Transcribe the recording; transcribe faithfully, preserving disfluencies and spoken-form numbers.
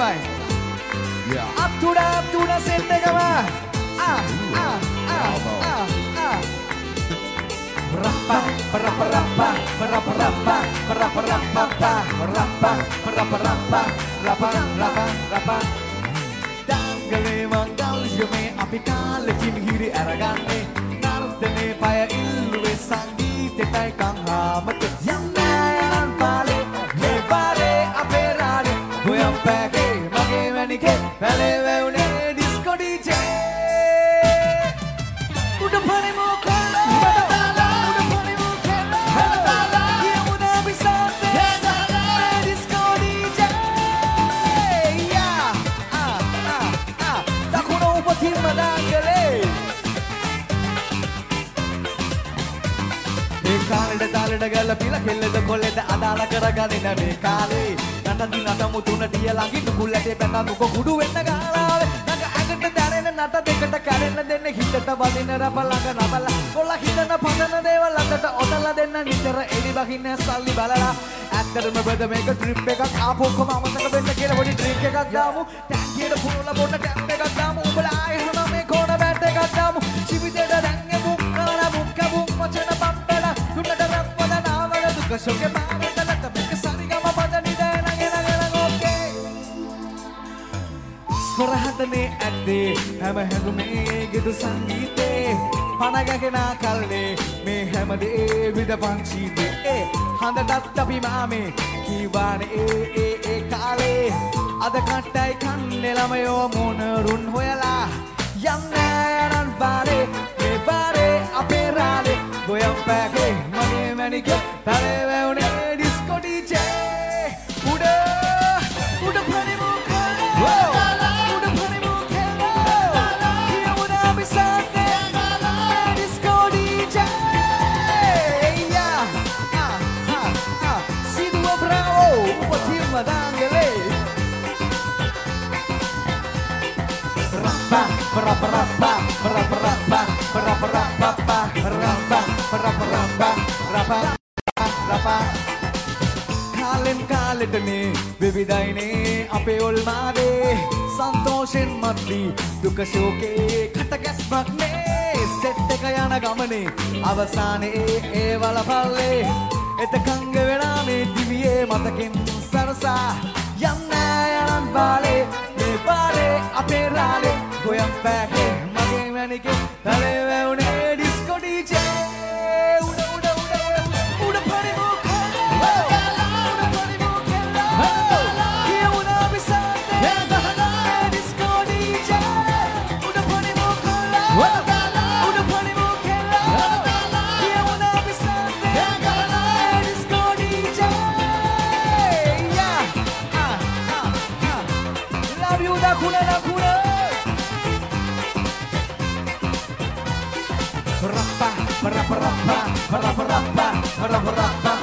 හොඳයි. Up to the up to the set එකම. Ah ah ah ah ah. Rappa rappa rappa rappa rappa rappa rappa rappa rappa rappa rappa rappa rappa. Dangale mangal yume api kalekin hiri aragane. Nardane paya illuwe sangeetetai kanhamate. Yannayan pale me pale aperane. Goyam pake mage manike pale veune disco D J. Uda phane moka කාලෙට තාලෙට ගැලපිලා කෙල්ලද කොල්ලෙද අදාළ කරගන්නේ නැමේ කාලේ නටති නටමු තුනටිය ළඟින් කුල්ලටේ පැනන දුක කුඩු වෙන්න ගාලාවේ නග ඇඟට දැනෙන නට දෙකට කැරෙන්න දෙන්න හිතට වදින රප ළඟ නබලා කොල්ල හිතන පදන දේවල් අතට ඔතලා දෙන්න නිතර එලි බහින්න සල්ලි බලලා ඇත්තටම බද මේක ට්‍රිප් එකක් ආපොක්කම අමතක වෙන්න කියලා පොඩි ඩ්‍රින්ක් එකක් දාමු ටැංකියට පුරලා බොන්න ටැප් එකක් දාමු උඹලා ආයෙ හන මේ කෝන බෑට් එකක් දාමු ජීවිතේට දැන් මුක් කරලා මුක්ක මුක් වචන පම්පලා තුනට රප්පදනාවල දුක සොකේ පාරටලට මේක සරිගම පදනි දැන ගෙන ගෙන ඕකේ ස්වරහතනේ ඇද්දේ හැම හැඟුමේ ගෙදු සංගීතේ පනගගෙන කල්ලේ මේ හැමදේ විද පංචීතේ ඒ හඳටත් අපි මාමේ කීවානේ ඒ ඒ ඒ කාලේ අද කට්ටයි කන්නේ ළමයෝ මොනරුන් හොයලා යන්නේ යනන් බාරේ මේ බාරේ අපේ රාලේ ගොයම් පැකේ මගේ මැනිකේ තරේ වැවුනේ ඩිස්කෝ D J උඩ උඩ පරිමු කලා උඩ පරිමු කලා කියමුද අපි සාතේ ඩිස්කෝ D J යා ආ හා හා සිදුව බ්‍රාවෝ උපතිම දාංගලේ rappa rappa rappa rappa rappa rappa rappa rappa rappa rappa rappa rappa කාලෙන් කාලෙටනේ විවිධයිනේ අපේ ඔල්මාදේ සන්තෝෂෙන් මත්වි දුක ශෝකේ කටගැස්මක් නේ සෙට් එක යන ගමනේ අවසානයේ ඒ වලපල්ලේ එතකංග වෙනා මේ දිවියේ මතකින් සරසා යන්න යනන් බාලේ මේ බාලේ අපේ රාලේ ගොයම් පැකේ මගේ මැනිකේ තරේ වැවුනේ ඩිස්කෝ D J උඩ උඩ උඩ උඩ උඩ පරිමු කලා උඩ පරිමු කලා කියමුද අපි සාතේ ඩිස්කෝ D J උඩ පරිමු කලා උඩ පරිමු කලා කියමුද අපි සාතේ ඩිස්කෝ D J යා ආ ආ ආ love you da kuna da kuna rappa rappa rappa rappa rappa rappa rappa